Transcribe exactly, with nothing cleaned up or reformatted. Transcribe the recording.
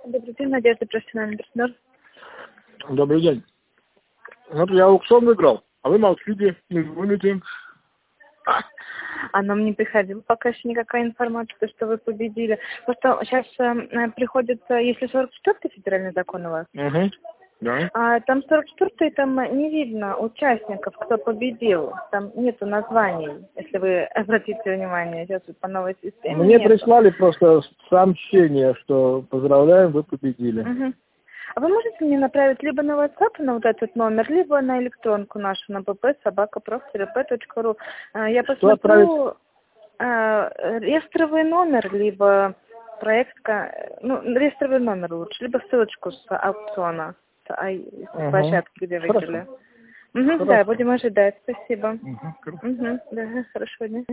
Добрый день, Надежда, профессиональный партнер. Добрый день. Вот я аукцион выиграл, а вы молчите, не звоните. А нам не приходила пока еще никакая информация, что вы победили. Просто сейчас э, приходится, если сорок четвёртый федеральный закон у вас, Угу. Да. а там сорок четвёртый, там не видно участников, кто победил. Там нету названий, если вы обратите внимание, сейчас вот по новой системе. Мне нету. прислали просто сообщение, что поздравляем, вы победили. Угу. А вы можете мне направить либо на WhatsApp, на вот этот номер, либо на электронку нашу, на pp собака проф тире точка ру. Я посмотрю э, реестровый номер, либо проект, ну, реестровый номер лучше, либо ссылочку с аукциона, с, с Угу. площадки, где выиграли. Угу, Хорошо. да, будем ожидать, спасибо. Угу. Угу, да, хорошего дня.